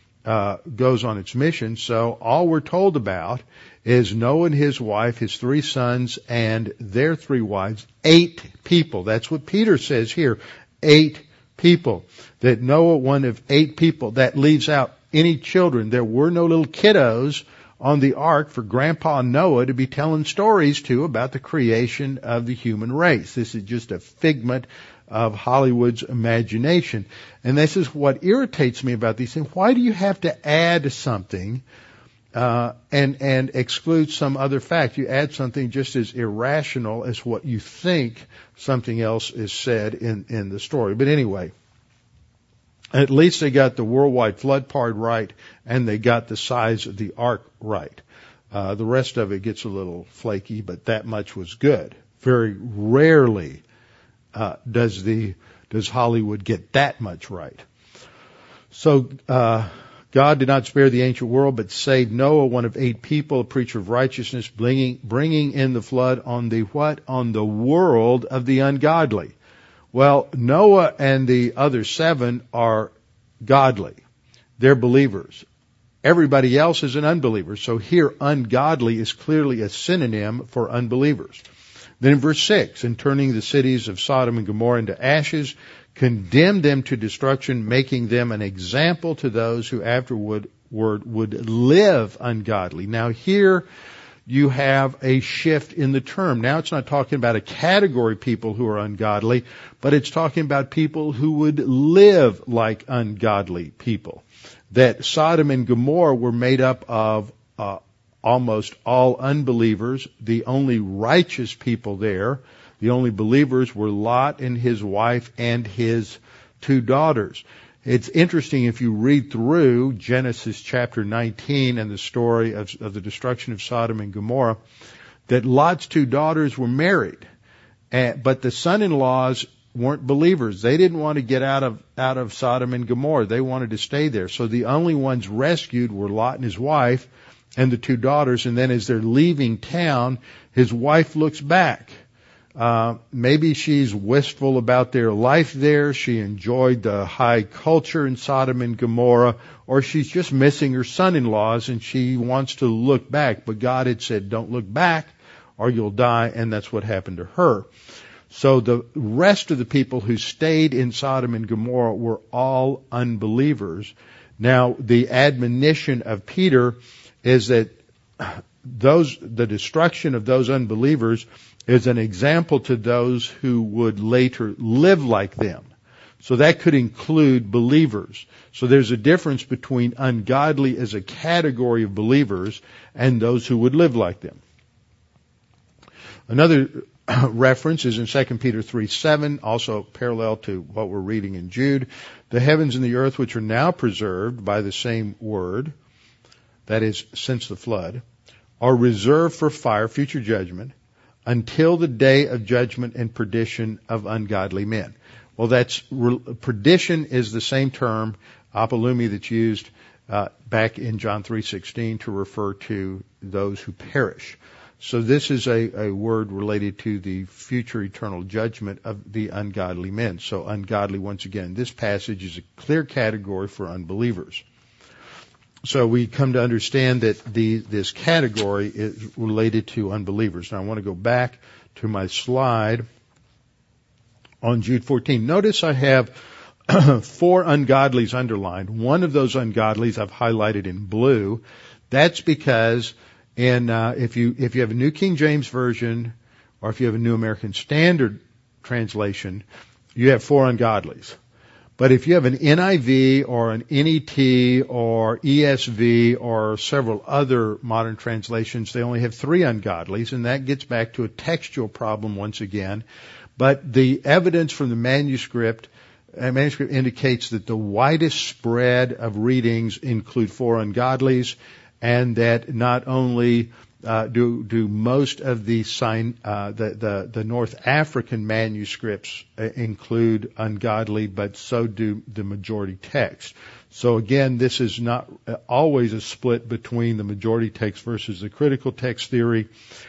Uh, goes on its mission. So all we're told about is Noah and his wife, his three sons, and their three wives. Eight people. That's what Peter says here. Eight people. That Noah, one of eight people. That leaves out any children. There were no little kiddos on the ark for Grandpa Noah to be telling stories to about the creation of the human race. This is just a figment of Hollywood's imagination. And this is what irritates me about these things. Why do you have to add something uh, and and exclude some other fact? You add something just as irrational as what you think something else is said in, in the story. But anyway, at least they got the worldwide flood part right, and they got the size of the ark right. Uh, the rest of it gets a little flaky, but that much was good. Very rarely Uh, does the does Hollywood get that much right? So uh, God did not spare the ancient world, but saved Noah, one of eight people, a preacher of righteousness, bringing bringing in the flood on the what? On the world of the ungodly. Well, Noah and the other seven are godly; they're believers. Everybody else is an unbeliever. So here, ungodly is clearly a synonym for unbelievers. Then in verse six, and turning the cities of Sodom and Gomorrah into ashes, condemned them to destruction, making them an example to those who afterward would live ungodly. Now here you have a shift in the term. Now it's not talking about a category of people who are ungodly, but it's talking about people who would live like ungodly people. That Sodom and Gomorrah were made up of uh, almost all unbelievers. The only righteous people there, the only believers, were Lot and his wife and his two daughters. It's interesting if you read through Genesis chapter nineteen and the story of, of the destruction of Sodom and Gomorrah, that Lot's two daughters were married, uh, but the son-in-laws weren't believers. They didn't want to get out of out of Sodom and Gomorrah. They wanted to stay there. So the only ones rescued were Lot and his wife and the two daughters. And then as they're leaving town, his wife looks back. Uh, maybe she's wistful about their life there. She enjoyed the high culture in Sodom and Gomorrah, or she's just missing her son-in-laws and she wants to look back. But God had said, don't look back or you'll die. And that's what happened to her. So the rest of the people who stayed in Sodom and Gomorrah were all unbelievers. Now, the admonition of Peter is that those, the destruction of those unbelievers is an example to those who would later live like them. So that could include believers. So there's a difference between ungodly as a category of believers and those who would live like them. Another reference is in Second Peter three seven, also parallel to what we're reading in Jude. The heavens and the earth, which are now preserved by the same word, that is, since the flood, are reserved for fire, future judgment, until the day of judgment and perdition of ungodly men. Well, that's perdition is the same term, apolumi, that's used uh, back in John three sixteen to refer to those who perish. So this is a, a word related to the future eternal judgment of the ungodly men. So ungodly, once again, this passage is a clear category for unbelievers. So we come to understand that the, this category is related to unbelievers. Now I want to go back to my slide on Jude fourteen. Notice I have four ungodlies underlined. One of those ungodlies I've highlighted in blue. That's because in, uh, if you, if you have a New King James Version or if you have a New American Standard translation, you have four ungodlies. But if you have an N I V or an N E T or E S V or several other modern translations, they only have three ungodlies, and that gets back to a textual problem once again. But the evidence from the manuscript, uh, manuscript indicates that the widest spread of readings include four ungodlies, and that not only Uh, do do most of the sign uh, the, the the North African manuscripts uh, include ungodly, but so do the majority text. So again, this is not uh, always a split between the majority text versus the critical text theory,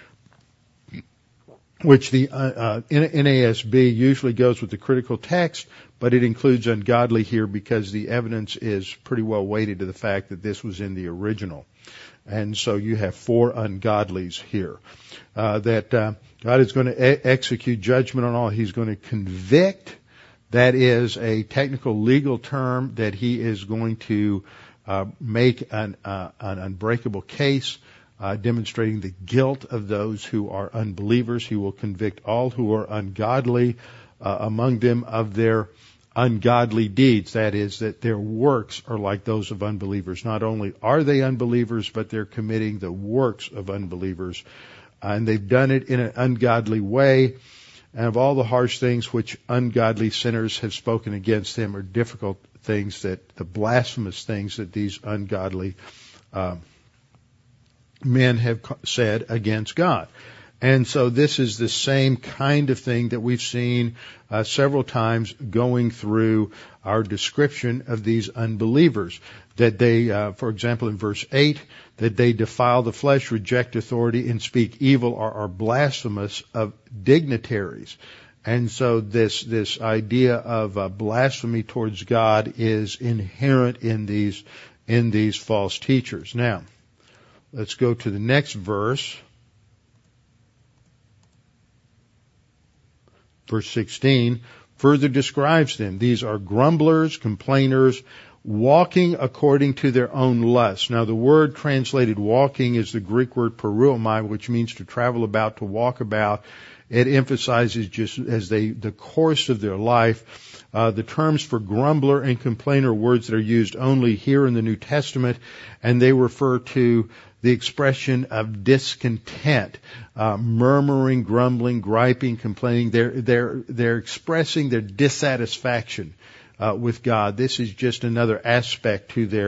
which the uh, uh, N A S B usually goes with the critical text, but it includes ungodly here because the evidence is pretty well weighted to the fact that this was in the original. And so you have four ungodlies here. Uh, that uh, God is going to e- execute judgment on all. He's going to convict. That is a technical legal term that he is going to uh, make an, uh, an unbreakable case, uh, demonstrating the guilt of those who are unbelievers. He will convict all who are ungodly uh, among them of their ungodly deeds. That is, that their works are like those of unbelievers. Not only are they unbelievers, but they're committing the works of unbelievers. Uh, and they've done it in an ungodly way. And of all the harsh things which ungodly sinners have spoken against them are difficult things, that the blasphemous things that these ungodly uh, men have said against God. And so this is the same kind of thing that we've seen uh, several times going through our description of these unbelievers. That they, uh, for example, in verse eight, that they defile the flesh, reject authority, and speak evil, or are blasphemous of dignitaries. And so this this idea of uh, blasphemy towards God is inherent in these in these false teachers. Now, let's go to the next verse. Verse sixteen further describes them. These are grumblers, complainers, walking according to their own lusts. Now, the word translated walking is the Greek word peruomai, which means to travel about, to walk about. It emphasizes just as they the course of their life. Uh, the terms for grumbler and complainer are words that are used only here in the New Testament, and they refer to the expression of discontent, uh, murmuring, grumbling, griping, complaining. They're, they're, they're expressing their dissatisfaction, uh, with God. This is just another aspect to their,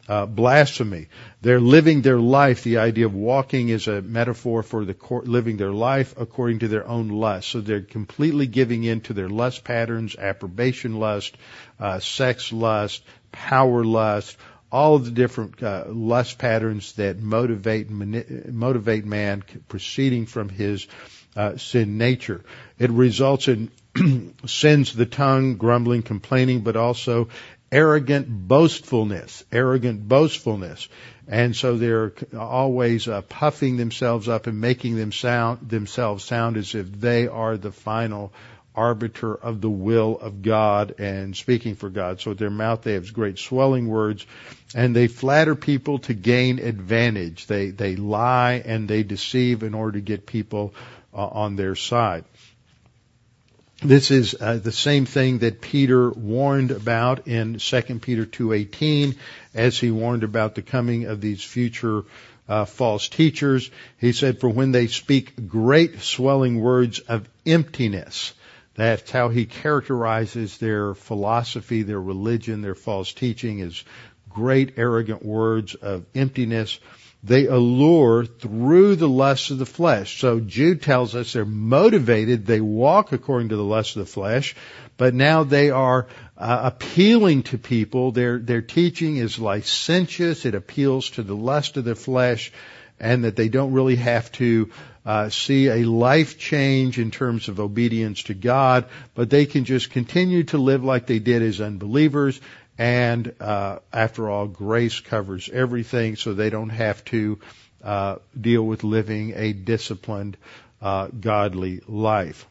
uh, blasphemy. They're living their life. The idea of walking is a metaphor for the cor- living their life according to their own lust. So they're completely giving in to their lust patterns, approbation lust, uh, sex lust, power lust, all of the different uh, lust patterns that motivate mani- motivate man proceeding from his uh, sin nature. It results in sins of the tongue, grumbling, complaining, but also arrogant boastfulness, arrogant boastfulness. And so they're always uh, puffing themselves up and making them sound, themselves sound as if they are the final arbiter of the will of God and speaking for God. So with their mouth they have great swelling words, and they flatter people to gain advantage. They they lie and they deceive in order to get people uh, on their side. This is uh, the same thing that Peter warned about in Second Peter two eighteen, as he warned about the coming of these future uh, false teachers. He said, "For when they speak great swelling words of emptiness," that's how he characterizes their philosophy, their religion, their false teaching, is great arrogant words of emptiness. They allure through the lusts of the flesh. So Jude tells us they're motivated, they walk according to the lusts of the flesh, but now they are uh, appealing to people. Their their teaching is licentious, it appeals to the lust of the flesh, and that they don't really have to uh, see a life change in terms of obedience to God, but they can just continue to live like they did as unbelievers. And uh, after all, grace covers everything, so they don't have to uh, deal with living a disciplined, uh, godly life.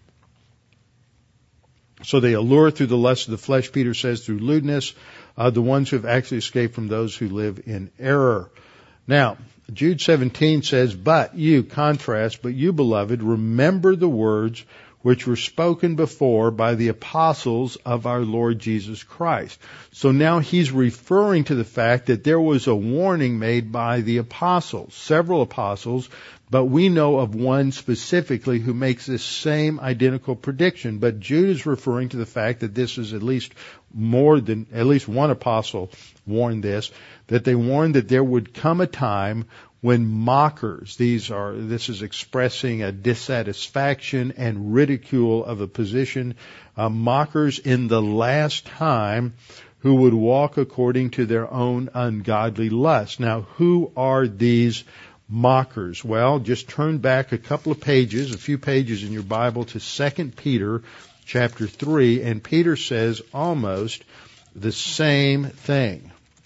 So they allure through the lust of the flesh, Peter says, through lewdness, uh, the ones who have actually escaped from those who live in error. Now, Jude seventeen says, "But you," contrast, "but you, beloved, remember the words which were spoken before by the apostles of our Lord Jesus Christ." So now he's referring to the fact that there was a warning made by the apostles, several apostles, but we know of one specifically who makes this same identical prediction. But Jude is referring to the fact that this is at least more than, at least one apostle warned this, that they warned that there would come a time when mockers, these are, this is expressing a dissatisfaction and ridicule of a position, uh, mockers in the last time who would walk according to their own ungodly lusts. Now, who are these mockers? Well, just turn back a couple of pages, a few pages in your Bible to Second Peter chapter three, and Peter says almost the same thing.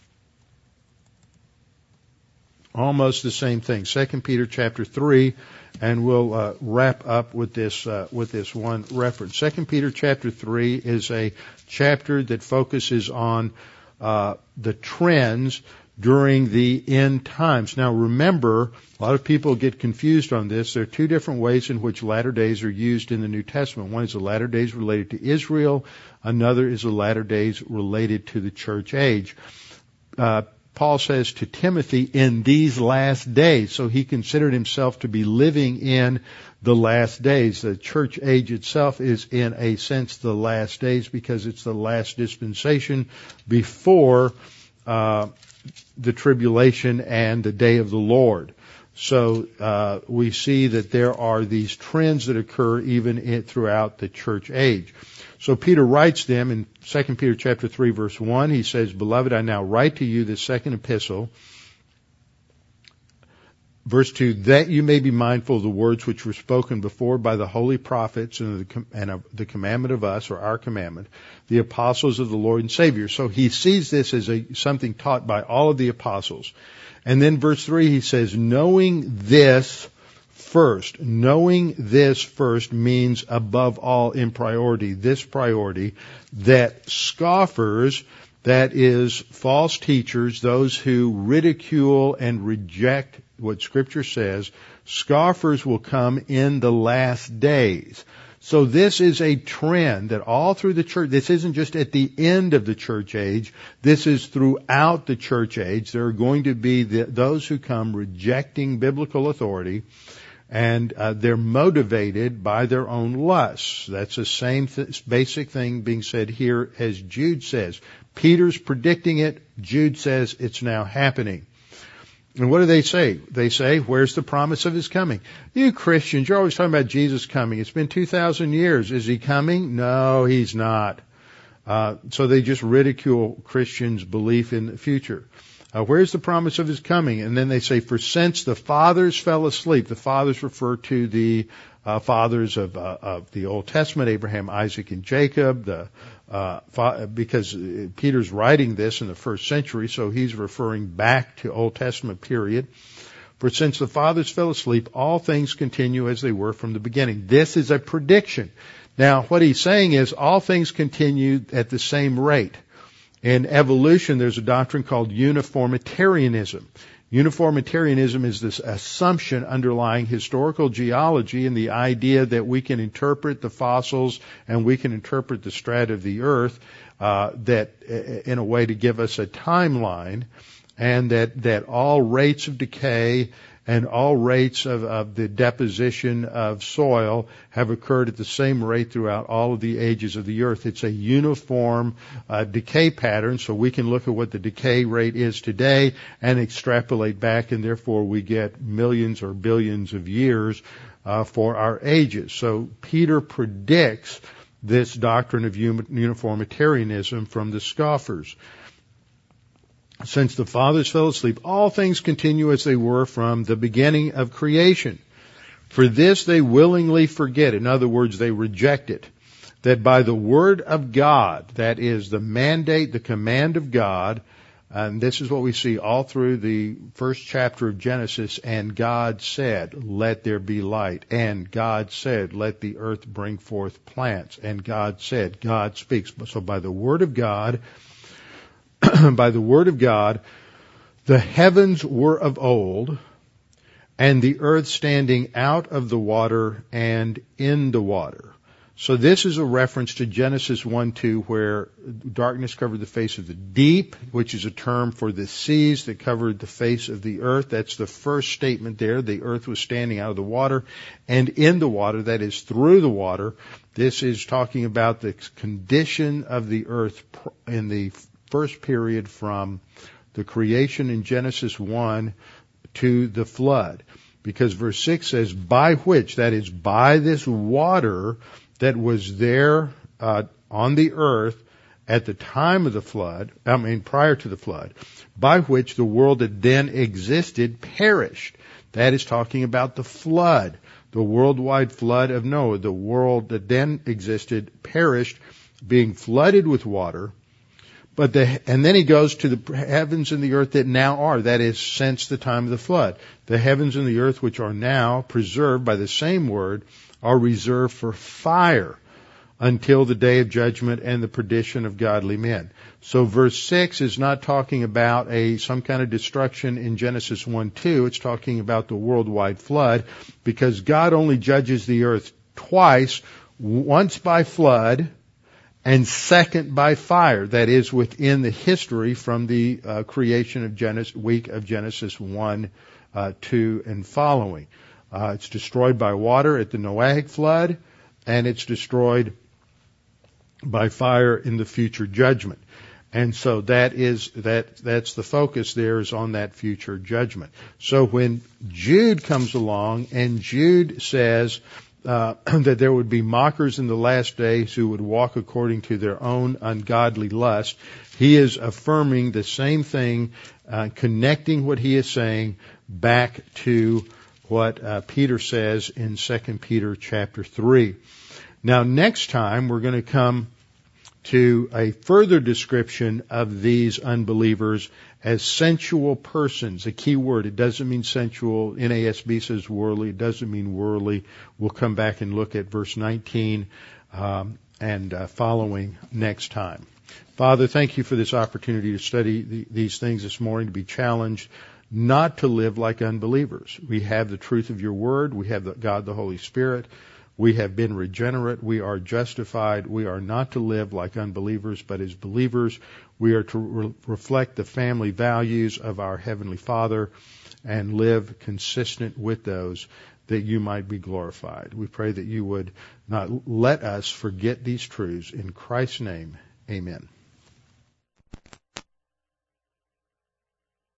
Almost the same thing. Second Peter chapter three, and we'll uh, wrap up with this uh, with this one reference. Second Peter chapter three is a chapter that focuses on uh, the trends during the end times. Now, remember, a lot of people get confused on this. There are two different ways in which latter days are used in the New Testament. One is the latter days related to Israel. Another is the latter days related to the church age. Uh, Paul says to Timothy, in these last days. So he considered himself to be living in the last days. The church age itself is, in a sense, the last days because it's the last dispensation before uh, the tribulation and the day of the Lord. So uh, we see that there are these trends that occur even in, throughout the church age. So Peter writes them in Second Peter chapter three, verse one. He says, "Beloved, I now write to you this second epistle." Verse two, "That you may be mindful of the words which were spoken before by the holy prophets and, the, and of the commandment of us," or our commandment, "the apostles of the Lord and Savior." So he sees this as a, something taught by all of the apostles. And then verse three, he says, "Knowing this first." Knowing this first means above all in priority, this priority, that scoffers, that is, false teachers, those who ridicule and reject what Scripture says, scoffers will come in the last days. So this is a trend that all through the church, this isn't just at the end of the church age, this is throughout the church age. There are going to be the, those who come rejecting biblical authority, And uh, they're motivated by their own lusts. That's the same th- basic thing being said here as Jude says. Peter's predicting it. Jude says it's now happening. And what do they say? They say, where's the promise of his coming? You Christians, you're always talking about Jesus coming. It's been two thousand years. Is he coming? No, he's not. Uh, so they just ridicule Christians' belief in the future. Uh, where's the promise of his coming? And then they say, for since the fathers fell asleep, the fathers refer to the uh, fathers of, uh, of the Old Testament, Abraham, Isaac, and Jacob, the, uh, fa- because Peter's writing this in the first century, so he's referring back to Old Testament period. For since the fathers fell asleep, all things continue as they were from the beginning. This is a prediction. Now, what he's saying is all things continue at the same rate. In evolution, there's a doctrine called uniformitarianism. Uniformitarianism is this assumption underlying historical geology and the idea that we can interpret the fossils and we can interpret the strata of the earth uh, that in a way to give us a timeline, and that, that all rates of decay and all rates of, of the deposition of soil have occurred at the same rate throughout all of the ages of the earth. It's a uniform uh, decay pattern, so we can look at what the decay rate is today and extrapolate back, and therefore we get millions or billions of years uh, for our ages. So Peter predicts this doctrine of uniformitarianism from the scoffers. Since the fathers fell asleep, all things continue as they were from the beginning of creation. For this they willingly forget. In other words, they reject it. That by the word of God, that is the mandate, the command of God, and this is what we see all through the first chapter of Genesis, and God said, let there be light. And God said, let the earth bring forth plants. And God said, God speaks. So by the word of God, by the word of God, the heavens were of old, and the earth standing out of the water and in the water. So this is a reference to Genesis one two, where darkness covered the face of the deep, which is a term for the seas that covered the face of the earth. That's the first statement there. The earth was standing out of the water and in the water, that is through the water. This is talking about the condition of the earth in the first period from the creation in Genesis one to the flood. Because verse six says, by which, that is, by this water that was there uh, on the earth at the time of the flood, I mean prior to the flood, by which the world that then existed perished. That is talking about the flood, the worldwide flood of Noah. The world that then existed perished, being flooded with water. But the, and then he goes to the heavens and the earth that now are, that is, since the time of the flood. The heavens and the earth which are now preserved by the same word are reserved for fire until the day of judgment and the perdition of godly men. So verse six is not talking about a some kind of destruction in Genesis one two. It's talking about the worldwide flood, because God only judges the earth twice, once by flood, and second by fire. That is within the history from the uh, creation of Genesis, week of Genesis one, uh, two, and following. Uh, it's destroyed by water at the Noahic flood, and it's destroyed by fire in the future judgment. And so that is, that, that's the focus there, is on that future judgment. So when Jude comes along and Jude says, Uh, that there would be mockers in the last days who would walk according to their own ungodly lust, he is affirming the same thing, uh, connecting what he is saying back to what uh, Peter says in Second Peter chapter three. Now, next time we're going to come to a further description of these unbelievers as sensual persons. A key word. It doesn't mean sensual. N A S B says worldly. It doesn't mean worldly. We'll come back and look at verse nineteen um, and uh, following next time. Father, thank you for this opportunity to study the, these things this morning, to be challenged not to live like unbelievers. We have the truth of your word. We have the, God the Holy Spirit. We have been regenerate. We are justified. We are not to live like unbelievers, but as believers, we are to re- reflect the family values of our Heavenly Father and live consistent with those. that you might be glorified. We pray that you would not let us forget these truths. In Christ's name, amen.